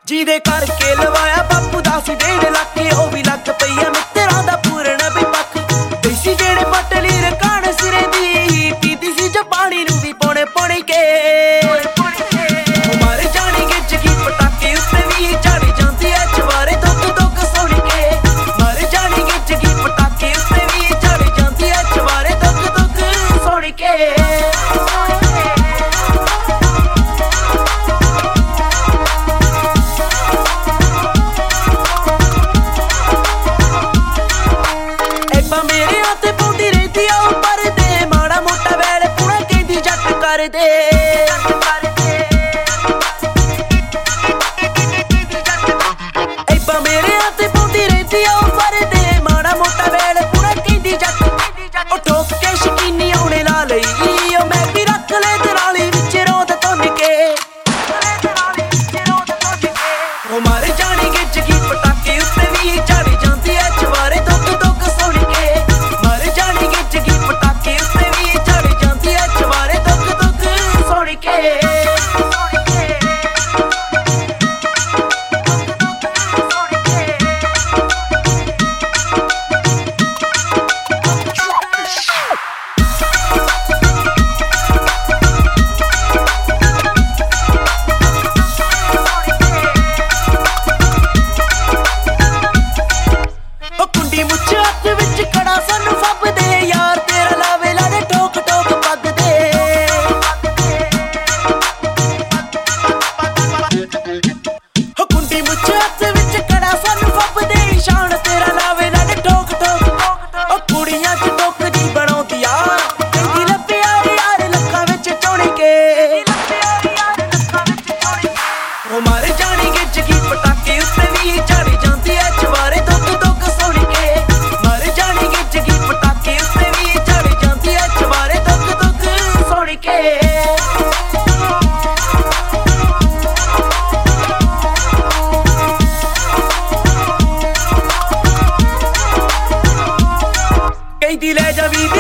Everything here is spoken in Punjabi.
ਜਿਹਦੇ ਕਰਕੇ ਲਵਾਇਆ ਬਾਪੂ ਦਾ ਸੀ 1.5 ਲੱਖ, ਉਹ ਵੀ ਲੱਖ ਪਈਆ ਮਿੱਤਰਾਂ ਦਾ ਪੂਰਨ ਵਿਪੱਖ। ਦੇਸੀ ਜਿਹੜੇ ਪਟਲੀ ਰਕਾਣ ਸਿਰੇ ਦੀ ਪੀਤੀ ਸੀ ਜੋ ਪਾਣੀ ਨੂੰ ਵੀ ਪੌਣੇ ਪੌਣੇ ਕੇ। ਮਾਰੇ ਜਾਣੀ ਗਿੱਜ ਗਈ ਪਟਾਕੇ ਉੱਤੇ ਵੀ ਚੜ ਜਾਂਦੀ ਐ ਚਵਾਰੇ ਦੁੱਖ ਦੁੱਖ ਸੁਣ ਕੇ। ਮਾਰੇ ਜਾਣੀ ਗਿੱਜ ਗਈ ਪਟਾਕੇ ਉੱਤੇ ਵੀ ਚੜ ਜਾਂਦੀ ਐ ਚਵਾਰੇ ਦੁੱਖ ਦੁੱਖ ਸੁਣ ਕੇ। ਮੇਰੇ ਹੱਥ ਪਾਉਂਦੀ ਰਹਿੰਦੀ ਆ ਉੱਪਰ ਦੇ ਮਾੜਾ ਮੋਟਾ ਵੈਲ ਪੂਰਾ ਕਹਿੰਦੀ ਜੱਟ ਕਰਦੇ। ਐਬਾਂ ਮੇਰੇ ਹੱਥ ਪਾਉਂਦੀ ਰਹਿੰਦੀ ਆ ਉੱਪਰ ਦੇ ਮਾੜਾ ਮੋਟਾ ਵੈਲ ਪੂਰਾ ਕਹਿੰਦੀ ਜੱਟ। ਉਹ ਠੋਕ ਕੇ ਸ਼ਕੀਨੀ ਆਉਣੇ ਲਾ ਲਈ ਉਹ ਮੈਂ ਵੀ ਰੱਖ ਲੈ ਦਰਾਲੀ ਵਿੱਚ ਰੋਂਦ ਧੁੰਨ ਕੇ। ਉਹ ਮਾਰੇ ਜਾਣੀ ਗਿੱਜ ਗਈ ਪਟਾਕੇ ਉੱਤੇ ਵੀ ਚੜ ਜਾਂਦੀ ਐ ਚਵਾਰੇ ਦੁੱਖ ਦੁੱਖ ਸੁਣ ਕੇ। ਮਾਰੇ ਜਾਣੀ ਗਿੱਜ ਗਈ ਪਟਾਕੇ ਉੱਤੇ ਵੀ ਚੜ ਜਾਂਦੀ ਐ ਚਵਾਰੇ ਦੁੱਖ ਦੁੱਖ ਸੁਣ ਕੇ। ਕੜਾ ਸਾਨੂੰ ਫੱਬਦੇ ਯਾਰ ਤੇਰਾ ਲਾਵੇ ਲਾਦੇ ਠੋਕ ਠੋਕ ਪੱਗ ਦੇ। ਹੋ ਕੁੰਡੀ ਮੁੱਛ ਹੱਥ ਵਿੱਚ ਕੜਾ ਸਾਨੂੰ ਫੱਬਦੇ ਸ਼ਾਨ ਤੇਰਾ ਲਾਵੇ ਲਾਦੇ ਠੋਕ ਠੋਕ। ਉਹ ਕੁੜੀਆਂ ਚ ਟੋਕਰੀ ਬਣਾਉਂਦੀ ਆ ਕਹਿੰਦੀ ਲੱਭਿਆ ਯਾਰ ਲੱਖਾਂ ਵਿੱਚ ਚੁਣ ਕੇ। ਉਹ ਮਾਰੇ ਜਾਣੀ ਗਿੱਜ ਗਈ ਪਟਾਕੇ ਉੱਤੇ ਵੀ ਚੜ ਜਾਂਦੀ ਐ ਚਵਾਰੇ ਦੁੱਖ ਦੁੱਖ ਸੁਣ ਕੇ। ਮਾਰੇ ਜਾਣੀ ਗਿੱਜ ਗਈ ਪਟਾਕੇ ਉੱਤੇ ਵੀ ਚੜ ਜਾਂਦੀ ਐ ਚਵਾਰੇ ਦੁੱਖ ਦੁੱਖ ਸੁਣ ਕੇ। ਕਹਿੰਦੀ ਲੈ ਜਾ ਵੀ